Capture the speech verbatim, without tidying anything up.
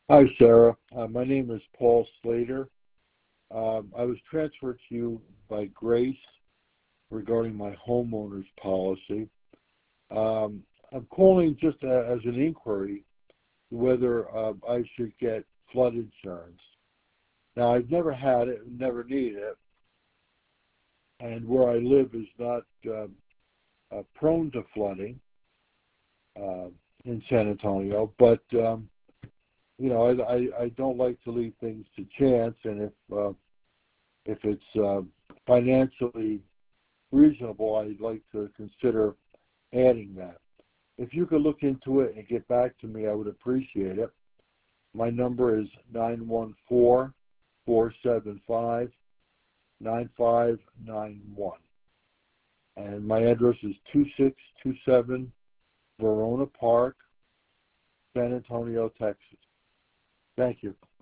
Hi, Sarah. Uh, my name is Paul Slater. Um, I was transferred to you by Grace regarding my homeowner's policy. Um, I'm calling just uh, as an inquiry whether uh, I should get flood insurance. Now, I've never had it, never needed it, and where I live is not uh, uh, prone to flooding uh, in San Antonio, but um, you know, I, I, I don't like to leave things to chance, and if uh, if it's uh, financially reasonable, I'd like to consider adding that. If you could look into it and get back to me, I would appreciate it. My number is nine one four, four seven five, nine five nine one. And my address is two six two seven Verona Park, San Antonio, Texas. Thank you.